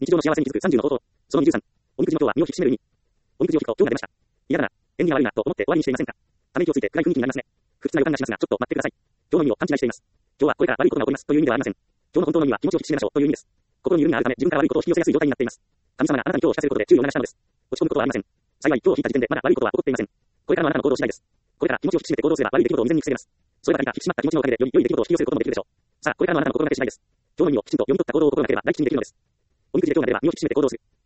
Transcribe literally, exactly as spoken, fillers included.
日常の幸せに気づくさんじゅうの方法。そのにじゅうさん。おみくじの今日は身を引き締める意味。おみくじを引くと今日が出ました。嫌だな。縁起が悪いなと思って終わりにしていませんか。ため息をついて暗い雰囲気になりますね。不吉な予感がしますが、ちょっと待ってください。今日の意味を勘違いしています。今日はこれから悪いことが起こりますという意味ではありません。今日の本当の意味は気持ちを引き締めましょうという意味です。心に緩みがあるため自分から悪いことを引き寄せやすい状態になっています。神様があなたに今日を聞かせることで注意を促したのです。落ち込むことはありません。幸い今日を引いた時点でまだ悪いことは起こっていません。これからのあなたの行動次第です。これから気持ちを引き締めて行動すれば悪い出来事を未然に防げます。それが何か引き締まった気持ちのおかげでより良い出来事を引き寄せることもできるでしょう。さあ、これからのあなたの心がけ次第です。今日の意味をきちんと読み取った行動を心がければ大吉にできるのです。おみくじで今日が出れば身を引き締めて行動する。